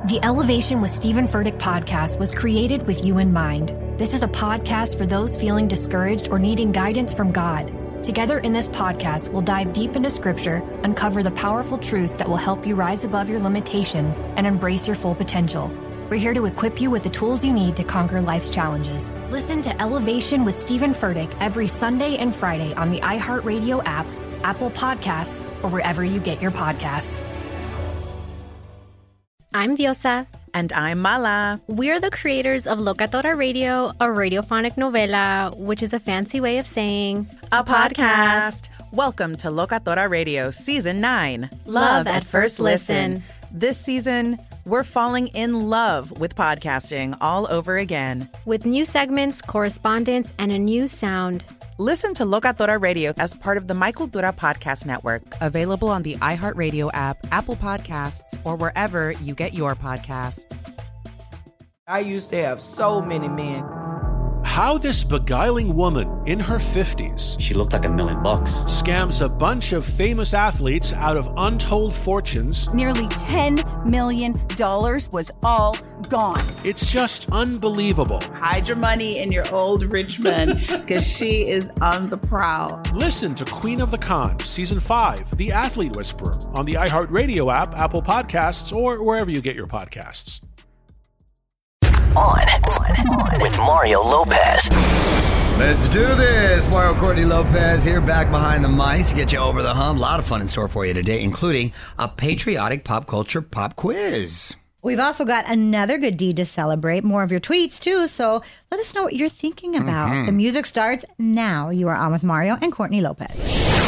The Elevation with Stephen Furtick podcast was created with you in mind. This is a podcast for those feeling discouraged or needing guidance from God. Together in this podcast, we'll dive deep into Scripture, uncover the powerful truths that will help you rise above your limitations and embrace your full potential. We're here to equip you with the tools you need to conquer life's challenges. Listen to Elevation with Stephen Furtick every Sunday and Friday on the iHeartRadio app, Apple Podcasts, or wherever you get your podcasts. I'm Diosa. And I'm Mala. We're the creators of Locatora Radio, a radiophonic novela, which is a fancy way of saying a podcast. Welcome to Locatora Radio Season 9. Love at First Listen. This season, we're falling in love with podcasting all over again. With new segments, correspondence, and a new sound. Listen to Locatora Radio as part of the My Cultura Podcast Network, available on the iHeartRadio app, Apple Podcasts, or wherever you get your podcasts. I used to have so many men. How this beguiling woman in her 50s, she looked like $1 million, scams a bunch of famous athletes out of untold fortunes. Nearly $10 million was all gone. It's just unbelievable. Hide your money in your old rich man, because she is on the prowl. Listen to Queen of the Con, Season 5, The Athlete Whisperer, on the iHeartRadio app, Apple Podcasts, or wherever you get your podcasts. On with Mario Lopez. Let's do this. Mario Courtney Lopez here, back behind the mics to get you over the hump. A lot of fun in store for you today, including a patriotic pop culture pop quiz. We've also got another good deed to celebrate. More of your tweets, too, so let us know what you're thinking about. The music starts now. You are on with Mario and Courtney Lopez.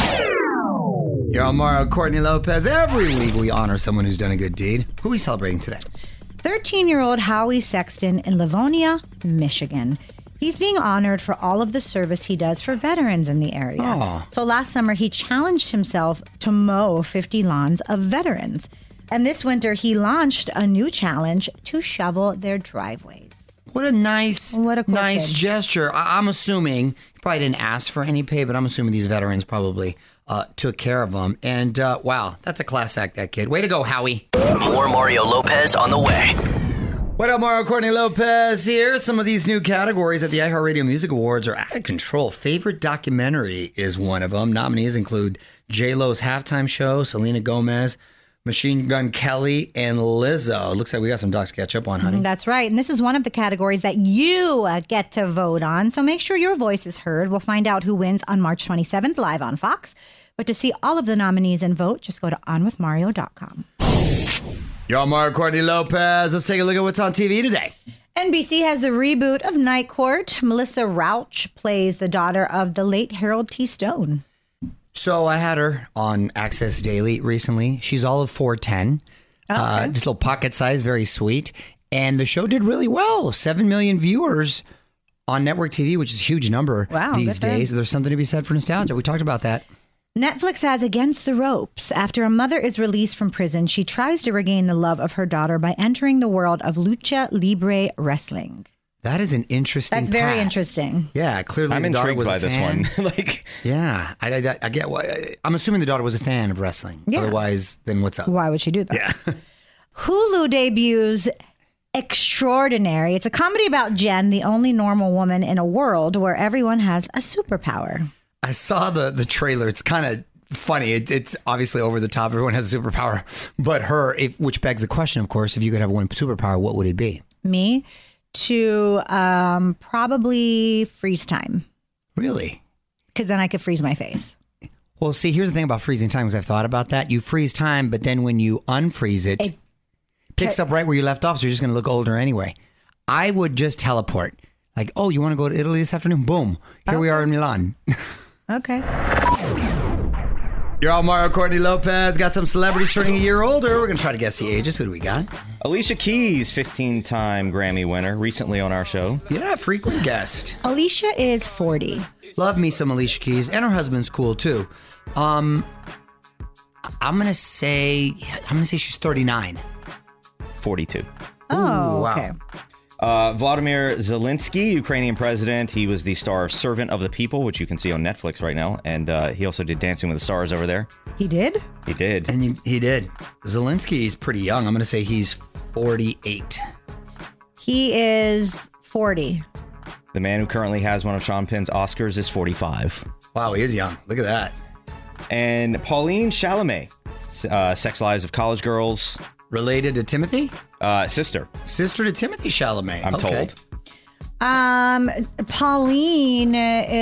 You're on Mario Courtney Lopez. Every week we honor someone who's done a good deed. Who are we celebrating today? 13-year-old Howie Sexton in Livonia, Michigan. He's being honored for all of the service he does for veterans in the area. Aww. So last summer, he challenged himself to mow 50 lawns of veterans. And this winter, he launched a new challenge to shovel their driveways. What a nice kid. gesture. I'm assuming, he probably didn't ask for any pay, but I'm assuming these veterans probably took care of them. And wow, that's a class act, that kid. Way to go, Howie. More Mario Lopez on the way. What up, Mario Courtney Lopez here. Some of these new categories at the iHeartRadio Music Awards are out of control. Favorite documentary is one of them. Nominees include J-Lo's Halftime Show, Selena Gomez, Machine Gun Kelly, and Lizzo. Looks like we got some docs to catch up on, honey. That's right. And this is one of the categories that you get to vote on. So make sure your voice is heard. We'll find out who wins on March 27th live on Fox. But to see all of the nominees and vote, just go to onwithmario.com. Yo, Mario Courtney Lopez. Let's take a look at what's on TV today. NBC has the reboot of Night Court. Melissa Rauch plays the daughter of the late Harold T. Stone. So I had her on Access Daily recently. She's all of 4'10". Okay. Just a little pocket size, very sweet. And the show did really well. 7 million viewers on network TV, which is a huge number these days. There's something to be said for nostalgia. We talked about that. Netflix has Against the Ropes. After a mother is released from prison, she tries to regain the love of her daughter by entering the world of lucha libre wrestling. That is an interesting That's very interesting. Yeah, clearly I'm the daughter intrigued was by a this fan. one. Yeah, I get why. I'm assuming the daughter was a fan of wrestling. Yeah. Otherwise, then what's up? Why would she do that? Yeah. Hulu debuts Extraordinary. It's a comedy about Jen, the only normal woman in a world where everyone has a superpower. I saw the trailer. It's kind of funny. It's obviously over the top. Everyone has a superpower. But her, which begs the question, of course, if you could have one superpower, what would it be? Me? To probably freeze time. Really? Because then I could freeze my face. Well, see, here's the thing about freezing time, because I've thought about that. You freeze time, but then when you unfreeze it picks up right where you left off, so you're just going to look older anyway. I would just teleport. Like, oh, you want to go to Italy this afternoon? Boom. Here we are in Milan. Okay. You're all Mario Courtney Lopez. Got some celebrities turning a year older. We're going to try to guess the ages. Who do we got? Alicia Keys, 15-time Grammy winner, recently on our show. Yeah, frequent guest. Alicia is 40. Love me some Alicia Keys. And her husband's cool, too. I'm going to say she's 39. 42. Oh, wow. Okay. Vladimir Zelensky, Ukrainian president. He was the star of Servant of the People, which you can see on Netflix right now. And he also did Dancing with the Stars over there. He did? He did. And he did. Zelensky is pretty young. I'm going to say he's 48. He is 40. The man who currently has one of Sean Penn's Oscars is 45. Wow, he is young. Look at that. And Pauline Chalamet, Sex Lives of College Girls. Related to Timothy? Sister. Sister to Timothy Chalamet. I'm told. Pauline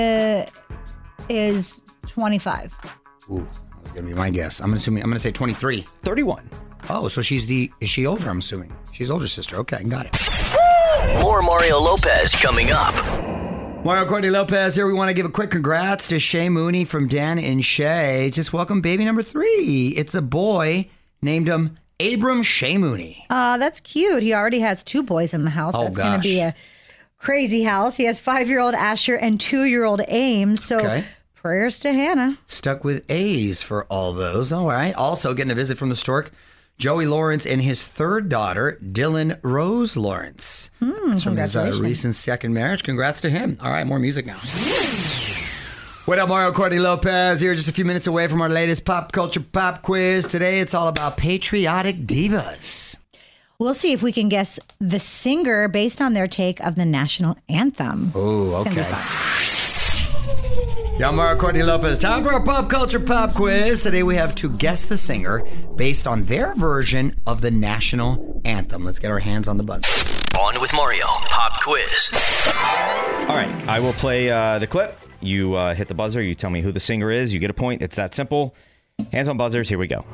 is 25. Ooh, that's gonna be my guess. I'm gonna say 23. 31. Oh, so is she older, I'm assuming? She's older sister. Okay, got it. More Mario Lopez coming up. Mario Courtney Lopez here. We want to give a quick congrats to Shay Mooney from Dan and Shay. Just welcome baby number 3. It's a boy. Named him Abram Shay Mooney. That's cute. He already has 2 boys in the house. Oh, That's going to be a crazy house. He has 5-year-old Asher and 2-year-old Ames. So prayers to Hannah. Stuck with A's for all those. All right. Also getting a visit from the stork, Joey Lawrence and his 3rd daughter, Dylan Rose Lawrence. That's from his recent second marriage. Congrats to him. All right, more music now. What up, Mario Courtney Lopez here, just a few minutes away from our latest pop culture pop quiz. Today, it's all about patriotic divas. We'll see if we can guess the singer based on their take of the national anthem. Oh, okay. Yeah, Mario Courtney Lopez. Time for our pop culture pop quiz. Today, we have to guess the singer based on their version of the national anthem. Let's get our hands on the buzzer. On with Mario, pop quiz. All right, I will play the clip. You hit the buzzer. You tell me who the singer is. You get a point. It's that simple. Hands on buzzers. Here we go.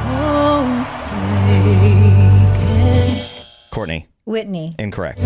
Courtney. Whitney. Incorrect.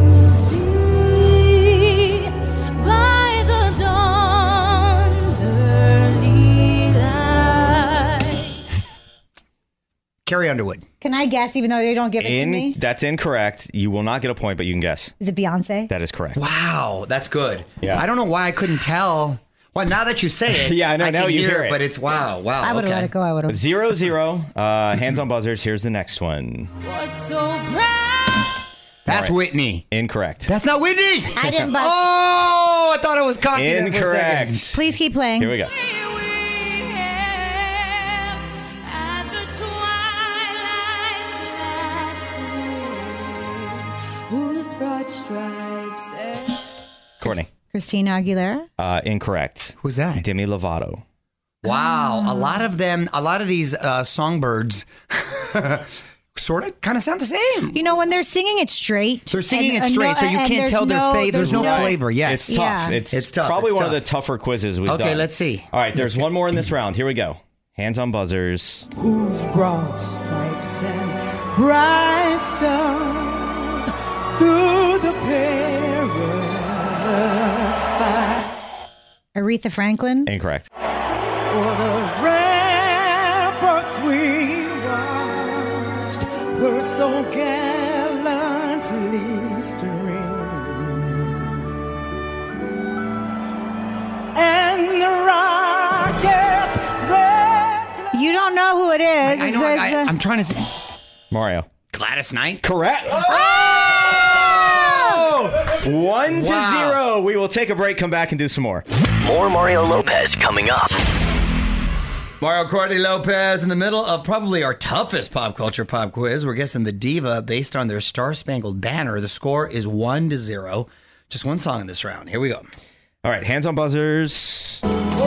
Carrie Underwood. Can I guess even though they don't give it to me? That's incorrect. You will not get a point, but you can guess. Is it Beyonce? That is correct. Wow, that's good. Yeah. I don't know why I couldn't tell. Well, now that you say it, yeah, I know. Now you hear it. But it's wow. I would have let it go. I would have. 0-0. Hands on buzzers. Here's the next one. What's so proud? That's Whitney. Incorrect. That's not Whitney. I didn't buzz. Oh, I thought it was confident. Incorrect. Please keep playing. Here we go. Courtney. Christina Aguilera? Incorrect. Who's that? Demi Lovato. Wow. A lot of these songbirds sort of kind of sound the same. You know, when they're singing it straight. They're singing it straight, so you can't tell there's no flavor. Yes. It's tough. Yeah. It's tough. Probably one of the tougher quizzes we've done. Okay, let's see. All right, there's one more in this round. Here we go. Hands on buzzers. Whose broad stripes and bright stars through the perilous fight. Aretha Franklin? Incorrect. For the ramparts we watched were so gallantly streamed, and the rockets You don't know who it is. I know. I'm trying to see. Mario. Gladys Knight? Correct. Oh! 1-0. We will take a break, come back, and do some more. More Mario Lopez coming up. Mario Courtney Lopez in the middle of probably our toughest pop culture pop quiz. We're guessing the diva based on their Star-Spangled Banner. The score is 1-0. Just one song in this round. Here we go. All right, hands on buzzers.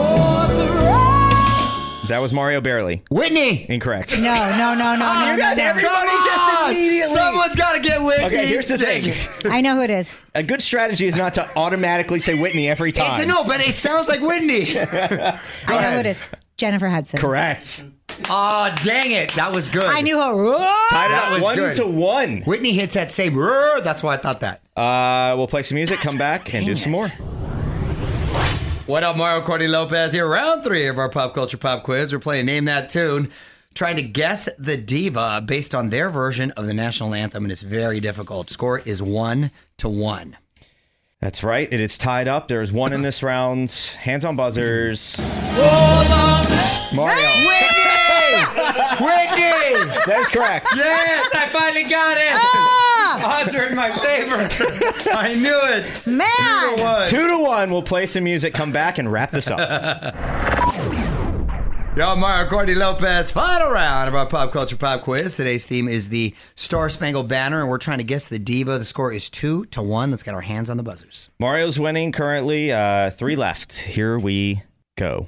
That was Mario Barely. Whitney. Incorrect. No. You guys, everybody just immediately. Someone's got to get Whitney. Okay, here's the thing. I know who it is. A good strategy is not to automatically say Whitney every time. No, but it sounds like Whitney. I know who it is. Jennifer Hudson. Correct. Oh, dang it. That was good. I knew her. Tied That up was good. 1-1. Whitney hits that same. That's why I thought that. We'll play some music, come back, and do some more. What up, Mario Courtney Lopez here. Round 3 of our pop culture pop quiz. We're playing Name That Tune, trying to guess the diva based on their version of the national anthem, and it's very difficult. Score is 1-1. That's right. It is tied up. There's one in this round. Hands on buzzers. Mario. Whitney! That is correct. Yes, I finally got it. Odds are in my favor. I knew it. Man. 2-1. 2-1. We'll play some music, come back, and wrap this up. Yo, Mario Courtney Lopez, final round of our Pop Culture Pop Quiz. Today's theme is the Star Spangled Banner, and we're trying to guess the diva. The score is 2-1. Let's get our hands on the buzzers. Mario's winning currently. 3 left. Here we go.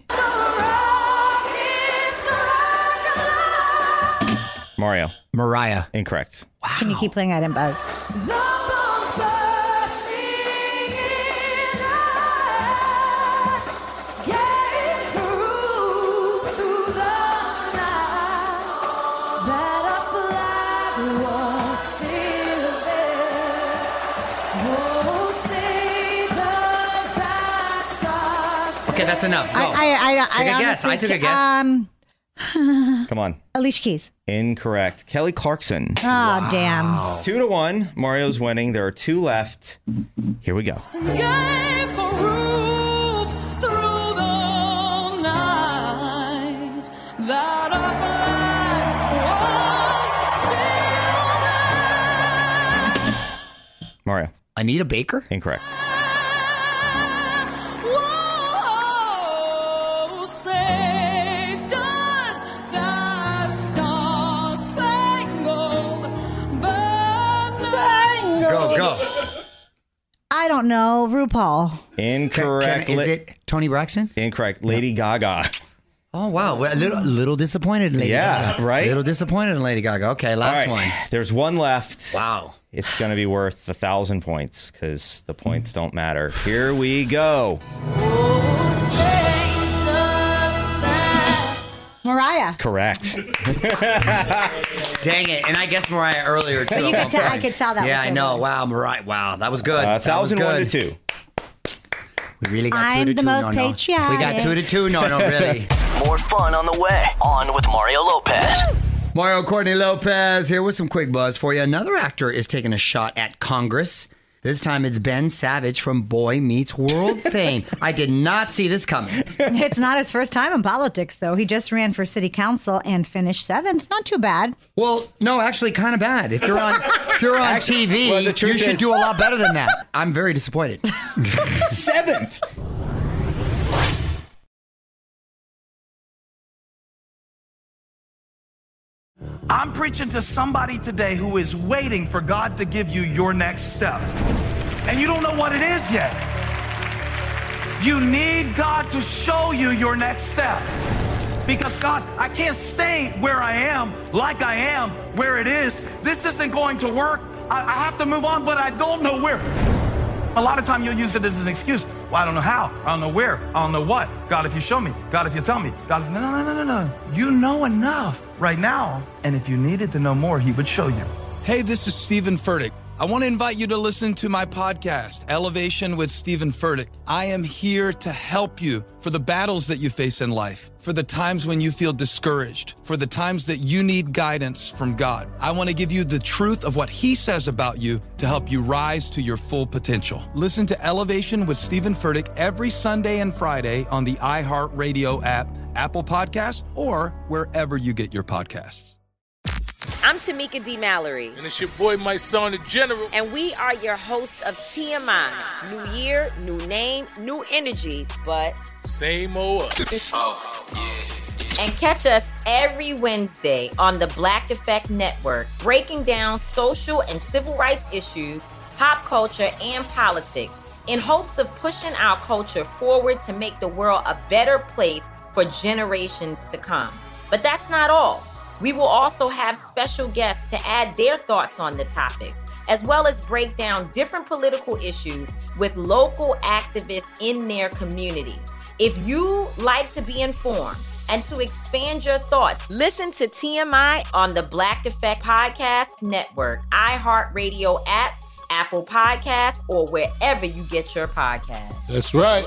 Mario. Mariah. Incorrect. Wow. Can you keep playing that in Buzz? Okay, that's enough. Go. I took a guess. Come on. Alicia Keys. Incorrect. Kelly Clarkson. Oh, damn. 2-1. Mario's winning. There are 2 left. Here we go. Mario. Anita Baker? Incorrect. Go. I don't know. RuPaul. Incorrect. Is it Toni Braxton? Incorrect. Lady Gaga. Oh, wow. Well, a little disappointed in Lady Gaga. Yeah, right? A little disappointed in Lady Gaga. Okay, last one. There's 1 left. Wow. It's going to be worth 1,000 points because the points don't matter. Here we go. Mariah. Correct. Dang it. And I guessed Mariah earlier, too. I could tell that. Yeah, I know. Wow, Mariah. Wow, that was good. 1,001-2. We really got 2-2. I'm the most patriotic. We got 2-2. No, really. More fun on the way. On with Mario Lopez. Mario Courtney Lopez here with some quick buzz for you. Another actor is taking a shot at Congress. This time it's Ben Savage from Boy Meets World fame. I did not see this coming. It's not his first time in politics, though. He just ran for city council and finished 7th. Not too bad. Well, no, actually kind of bad. If you're on TV, well, you should do a lot better than that. I'm very disappointed. 7th. I'm preaching to somebody today who is waiting for God to give you your next step. And you don't know what it is yet. You need God to show you your next step. Because God, I can't stay where I am, like I am, where it is. This isn't going to work. I have to move on, but I don't know where. A lot of time you'll use it as an excuse. Well, I don't know how. I don't know where. I don't know what. God, if you show me. God, if you tell me. God, if... No. You know enough right now. And if you needed to know more, he would show you. Hey, this is Stephen Furtick. I want to invite you to listen to my podcast, Elevation with Stephen Furtick. I am here to help you for the battles that you face in life, for the times when you feel discouraged, for the times that you need guidance from God. I want to give you the truth of what he says about you to help you rise to your full potential. Listen to Elevation with Stephen Furtick every Sunday and Friday on the iHeartRadio app, Apple Podcasts, or wherever you get your podcasts. I'm Tamika D. Mallory. And it's your boy, my son, the General. And we are your hosts of TMI. New year, new name, new energy, but... same old us. Oh, yeah. And catch us every Wednesday on the Black Effect Network, breaking down social and civil rights issues, pop culture, and politics, in hopes of pushing our culture forward to make the world a better place for generations to come. But that's not all. We will also have special guests to add their thoughts on the topics, as well as break down different political issues with local activists in their community. If you like to be informed and to expand your thoughts, listen to TMI on the Black Effect Podcast Network, iHeartRadio app, Apple Podcasts, or wherever you get your podcasts. That's right.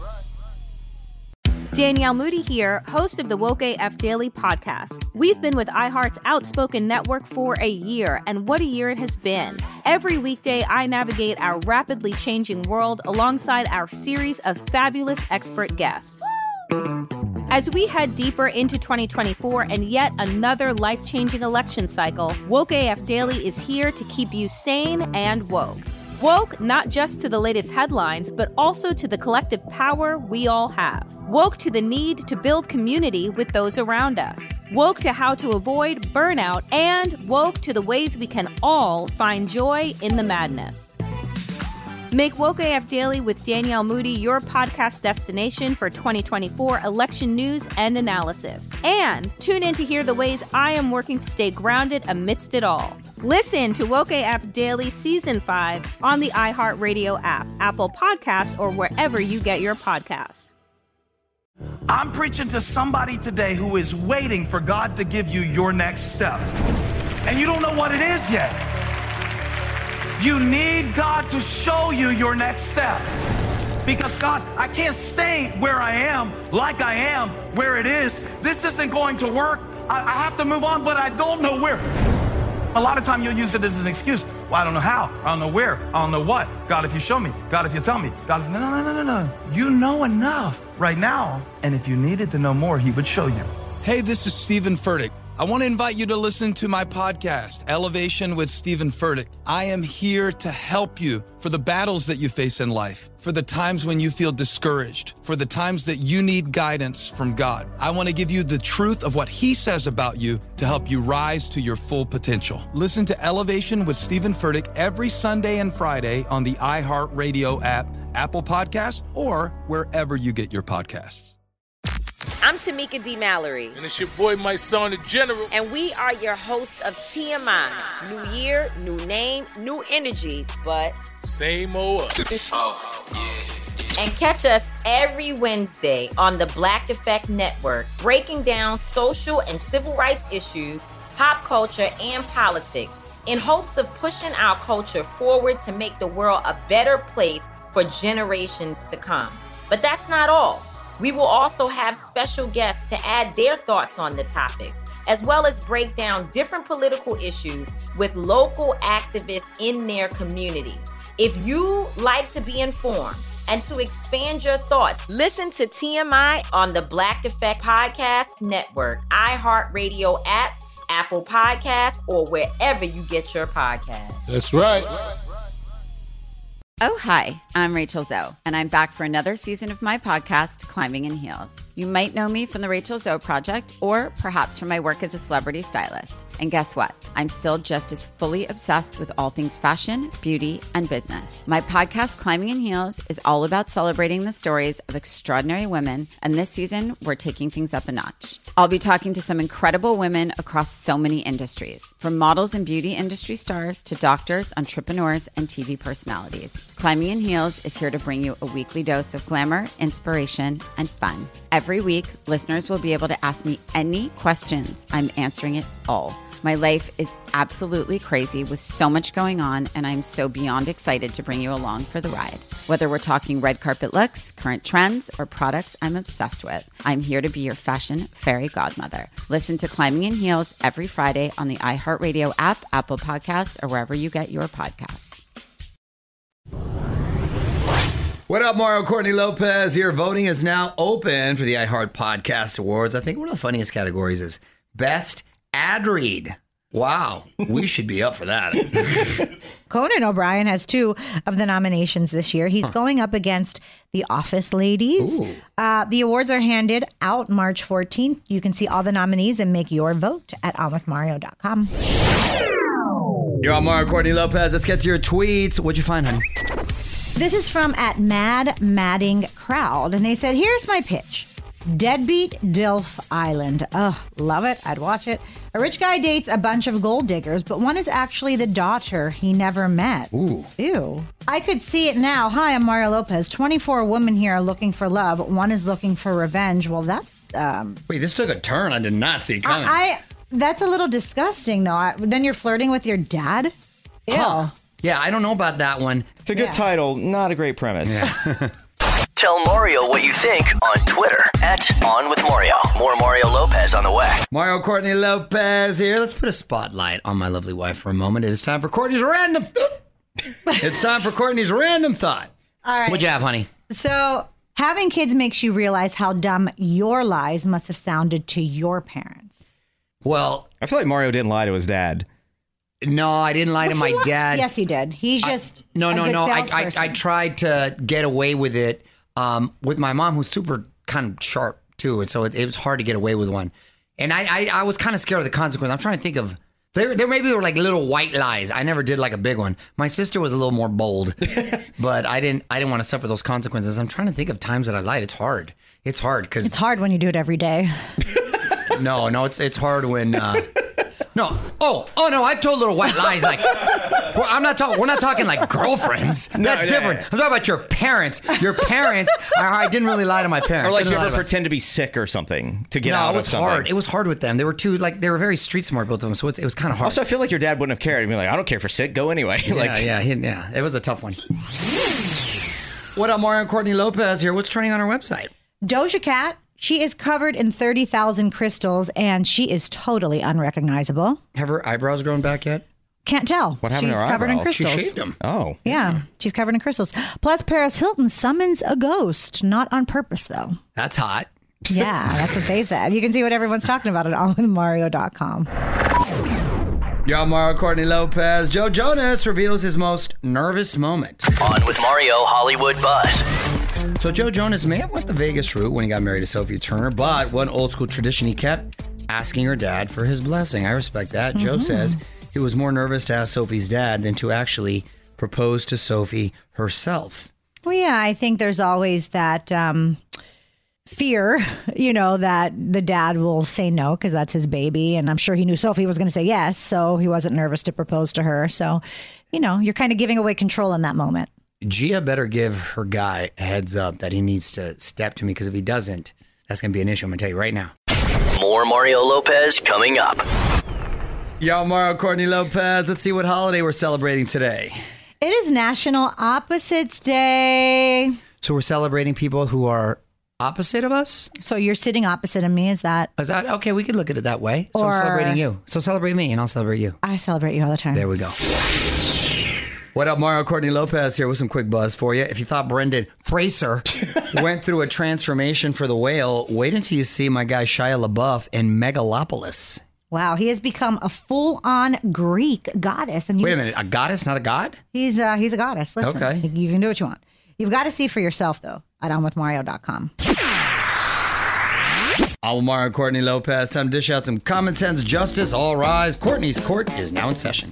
Danielle Moody here, host of the Woke AF Daily podcast. We've been with iHeart's Outspoken Network for a year, and what a year it has been. Every weekday, I navigate our rapidly changing world alongside our series of fabulous expert guests. As we head deeper into 2024 and yet another life-changing election cycle, Woke AF Daily is here to keep you sane and woke. Woke not just to the latest headlines, but also to the collective power we all have. Woke to the need to build community with those around us. Woke to how to avoid burnout, and woke to the ways we can all find joy in the madness. Make Woke AF Daily with Danielle Moody your podcast destination for 2024 election news and analysis. And tune in to hear the ways I am working to stay grounded amidst it all. Listen to Woke AF Daily Season 5 on the iHeartRadio app, Apple Podcasts, or wherever you get your podcasts. I'm preaching to somebody today who is waiting for God to give you your next step. And you don't know what it is yet. You need God to show you your next step. Because God, I can't stay where I am, like I am, where it is. This isn't going to work. I have to move on, but I don't know where. A lot of time you'll use it as an excuse. Well, I don't know how. I don't know where. I don't know what. God, if you show me. God, if you tell me. God, if... No. You know enough right now. And if you needed to know more, he would show you. Hey, this is Stephen Furtick. I want to invite you to listen to my podcast, Elevation with Stephen Furtick. I am here to help you for the battles that you face in life, for the times when you feel discouraged, for the times that you need guidance from God. I want to give you the truth of what he says about you to help you rise to your full potential. Listen to Elevation with Stephen Furtick every Sunday and Friday on the iHeartRadio app, Apple Podcasts, or wherever you get your podcasts. I'm Tamika D. Mallory. And it's your boy, my son, the General. And we are your hosts of TMI. New year, new name, new energy, but... same old us. Oh, yeah. And catch us every Wednesday on the Black Effect Network, breaking down social and civil rights issues, pop culture, and politics, in hopes of pushing our culture forward to make the world a better place for generations to come. But that's not all. We will also have special guests to add their thoughts on the topics, as well as break down different political issues with local activists in their community. If you like to be informed and to expand your thoughts, listen to TMI on the Black Effect Podcast Network, iHeartRadio app, Apple Podcasts, or wherever you get your podcasts. That's right. Oh, hi, I'm Rachel Zoe, and I'm back for another season of my podcast, Climbing in Heels. You might know me from the Rachel Zoe Project, or perhaps from my work as a celebrity stylist. And guess what? I'm still just as fully obsessed with all things fashion, beauty, and business. My podcast, Climbing in Heels, is all about celebrating the stories of extraordinary women, and this season, we're taking things up a notch. I'll be talking to some incredible women across so many industries, from models and beauty industry stars to doctors, entrepreneurs, and TV personalities. Climbing in Heels is here to bring you a weekly dose of glamour, inspiration, and fun. Every week, listeners will be able to ask me any questions. I'm answering it all. My life is absolutely crazy with so much going on, and I'm so beyond excited to bring you along for the ride. Whether we're talking red carpet looks, current trends, or products I'm obsessed with, I'm here to be your fashion fairy godmother. Listen to Climbing in Heels every Friday on the iHeartRadio app, Apple Podcasts, or wherever you get your podcasts. What up, Mario Courtney Lopez here. Voting is now open for the iHeart Podcast Awards. I think one of the funniest categories is Best Ad Read. Wow, we should be up for that. Conan O'Brien has 2 of the nominations this year. He's going up against The Office Ladies. The awards are handed out March 14th. You can see all the nominees and make your vote at onwithmario.com. You're on Mario Courtney Lopez. Let's get to your tweets. What'd you find, honey? This is from @MadMaddingCrowd, and they said, here's my pitch. Deadbeat Dilf Island. Oh, love it. I'd watch it. A rich guy dates a bunch of gold diggers, but one is actually the daughter he never met. Ooh. Ew. I could see it now. Hi, I'm Mario Lopez. 24 women here are looking for love. One is looking for revenge. Well, that's... Wait, this took a turn I did not see coming. That's a little disgusting, though. Then you're flirting with your dad? Ew. Huh. Yeah, I don't know about that one. It's a good title, not a great premise. Yeah. Tell Mario what you think on Twitter @OnWithMario. More Mario Lopez on the way. Mario Courtney Lopez here. Let's put a spotlight on my lovely wife for a moment. It is time for Courtney's random. It's time for Courtney's random thought. All right. What'd you have, honey? So, having kids makes you realize how dumb your lies must have sounded to your parents. Well, I feel like Mario didn't lie to his dad. No, I didn't lie to my dad. Yes, he did. He's just No. salesperson. I tried to get away with it with my mom, who's super kind of sharp too, and so it was hard to get away with one. And I was kind of scared of the consequence. I'm trying to think of there maybe were like little white lies. I never did like a big one. My sister was a little more bold, but I didn't want to suffer those consequences. I'm trying to think of times that I lied. It's hard. It's hard because it's hard when you do it every day. No, it's hard when. No. Oh no! I've told little white lies. Like, we're not talking like girlfriends. That's different. I'm talking about your parents. Your parents. I didn't really lie to my parents. Or like you ever pretend to be sick or something to get out of something. Hard. It was hard with them. They were they were very street smart, both of them. So it was kind of hard. Also, I feel like your dad wouldn't have cared. He'd be like, I don't care if you're sick. Go anyway. Yeah. It was a tough one. What up, Mario and Courtney Lopez here? What's trending on our website? Doja Cat. She is covered in 30,000 crystals, and she is totally unrecognizable. Have her eyebrows grown back yet? Can't tell. What happened to her covered eyebrows? in crystals. She shaved them. Oh. Yeah, she's covered in crystals. Plus, Paris Hilton summons a ghost, not on purpose, though. That's hot. Yeah, that's what they said. You can see what everyone's talking about at onwithmario.com. Yo, Mario Courtney Lopez. Joe Jonas reveals his most nervous moment. On with Mario Hollywood Buzz. So Joe Jonas may have went the Vegas route when he got married to Sophie Turner, but one old school tradition he kept, asking her dad for his blessing. I respect that. Joe says he was more nervous to ask Sophie's dad than to actually propose to Sophie herself. Well, yeah, I think there's always that fear, that the dad will say no because that's his baby. And I'm sure he knew Sophie was going to say yes, so he wasn't nervous to propose to her. So, you're kind of giving away control in that moment. Gia better give her guy a heads up that he needs to step to me, because if he doesn't, that's going to be an issue. I'm going to tell you right now. More Mario Lopez coming up. Yo, Mario Courtney Lopez. Let's see what holiday we're celebrating today. It is National Opposites Day. So we're celebrating people who are opposite of us? So you're sitting opposite of me, is that? Okay, we could look at it that way. So I'm celebrating you. So celebrate me and I'll celebrate you. I celebrate you all the time. There we go. What up, Mario Courtney Lopez here with some quick buzz for you. If you thought Brendan Fraser went through a transformation for the whale, wait until you see my guy Shia LaBeouf in Megalopolis. Wow, he has become a full-on Greek goddess. And wait a minute, a goddess, not a god? He's a goddess. Listen, okay. You can do what you want. You've got to see for yourself, though, at onwithmario.com. I'm Mario Courtney Lopez. Time to dish out some common sense justice. All rise. Courtney's Court is now in session.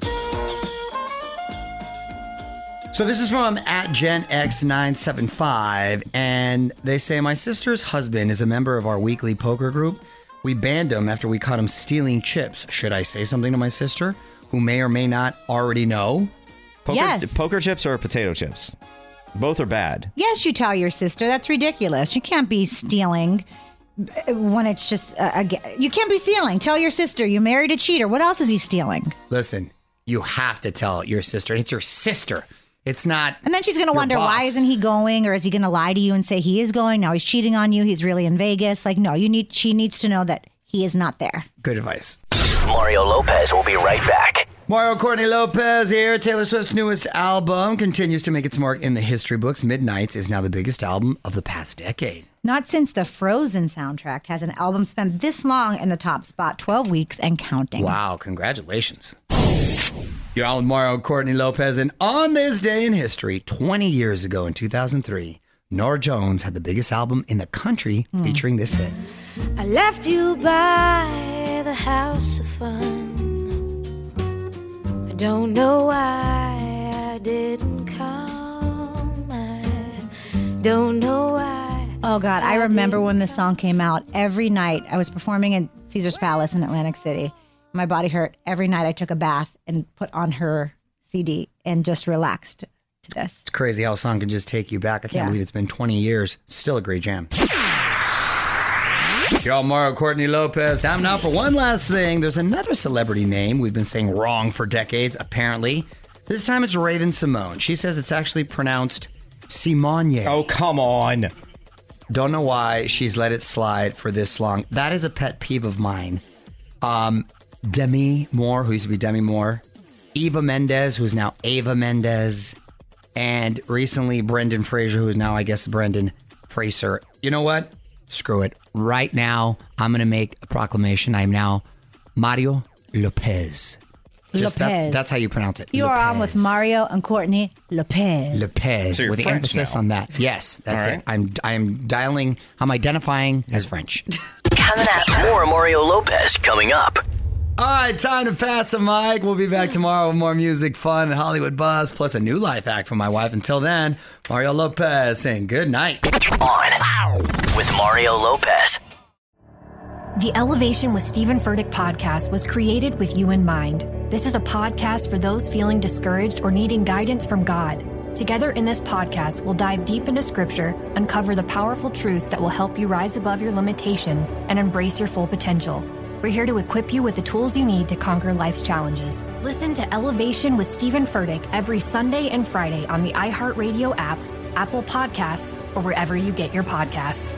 So this is from @GenX975, and they say, my sister's husband is a member of our weekly poker group. We banned him after we caught him stealing chips. Should I say something to my sister, who may or may not already know? Yes. Poker chips or potato chips? Both are bad. Yes, you tell your sister. That's ridiculous. You can't be stealing when it's just you can't be stealing. Tell your sister you married a cheater. What else is he stealing? Listen, you have to tell your sister. It's your sister. It's not. And then she's going to wonder, why isn't he going? Or is he going to lie to you and say he is going? Now he's cheating on you. He's really in Vegas. Like, no, she needs to know that he is not there. Good advice. Mario Lopez will be right back. Mario Courtney Lopez here. Taylor Swift's newest album continues to make its mark in the history books. Midnights is now the biggest album of the past decade. Not since the Frozen soundtrack has an album spent this long in the top spot, 12 weeks and counting. Wow, congratulations. You're on with Mario Courtney Lopez, and on this day in history, 20 years ago in 2003, Norah Jones had the biggest album in the country featuring this hit. I left you by the house of fun. I don't know why I didn't come. I don't know why. Oh, God, I remember when this song came out. Every night I was performing in Caesar's Palace in Atlantic City. My body hurt. Every night I took a bath and put on her CD and just relaxed to this. It's crazy how a song can just take you back. I can't believe it's been 20 years. Still a great jam. Yo, Mario Courtney Lopez. Time now for one last thing. There's another celebrity name we've been saying wrong for decades, apparently. This time it's Raven Simone. She says it's actually pronounced Simone. Oh, come on. Don't know why she's let it slide for this long. That is a pet peeve of mine. Demi Moore, who used to be Demi Moore, Eva Mendes, who's now Ava Mendes, and recently Brendan Fraser, who's now, I guess, Brendan Fraser. You know what? Screw it. Right now, I'm going to make a proclamation. I am now Mario Lopez. Just Lopez. that's how you pronounce it. You are on with Mario and Courtney Lopez. Lopez, So you're with the French emphasis now. on that. Yes, that's All it. I'm identifying as French. Coming up. More Mario Lopez coming up. All right, time to pass the mic. We'll be back tomorrow with more music, fun, and Hollywood buzz, plus a new life hack from my wife. Until then, Mario Lopez saying good night. On with Mario Lopez. The Elevation with Stephen Furtick podcast was created with you in mind. This is a podcast for those feeling discouraged or needing guidance from God. Together in this podcast, we'll dive deep into scripture, uncover the powerful truths that will help you rise above your limitations and embrace your full potential. We're here to equip you with the tools you need to conquer life's challenges. Listen to Elevation with Stephen Furtick every Sunday and Friday on the iHeartRadio app, Apple Podcasts, or wherever you get your podcasts.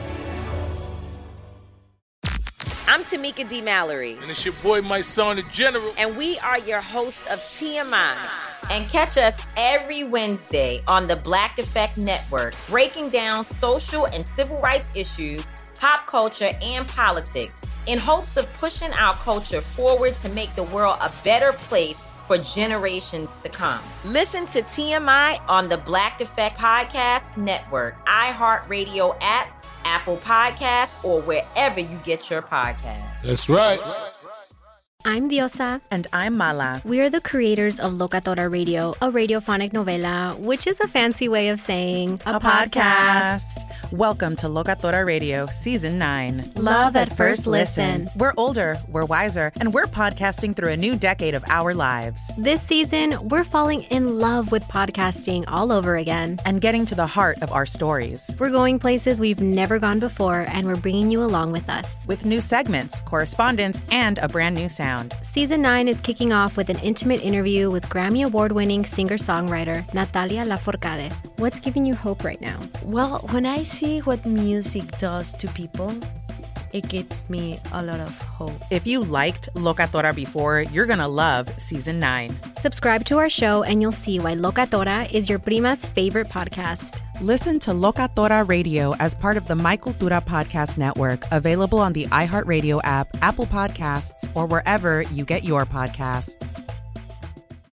I'm Tamika D. Mallory. And it's your boy, my son, the General. And we are your hosts of TMI. And catch us every Wednesday on the Black Effect Network, breaking down social and civil rights issues, pop culture, and politics in hopes of pushing our culture forward to make the world a better place for generations to come. Listen to TMI on the Black Effect Podcast Network, iHeartRadio app, Apple Podcasts, or wherever you get your podcasts. That's right. I'm Diosa. And I'm Mala. We are the creators of Locatora Radio, a radiophonic novela, which is a fancy way of saying a podcast. Welcome to Locatora Radio, Season 9. Love at first listen. We're older, we're wiser, and we're podcasting through a new decade of our lives. This season, we're falling in love with podcasting all over again. And getting to the heart of our stories. We're going places we've never gone before, and we're bringing you along with us. With new segments, correspondence, and a brand new sound. Season 9 is kicking off with an intimate interview with Grammy Award-winning singer-songwriter Natalia Lafourcade. What's giving you hope right now? Well, when I see what music does to people, it gives me a lot of hope. If you liked Locatora before, you're going to love Season 9. Subscribe to our show and you'll see why Locatora is your prima's favorite podcast. Listen to Locatora Radio as part of the My Cultura Podcast Network, available on the iHeartRadio app, Apple Podcasts, or wherever you get your podcasts.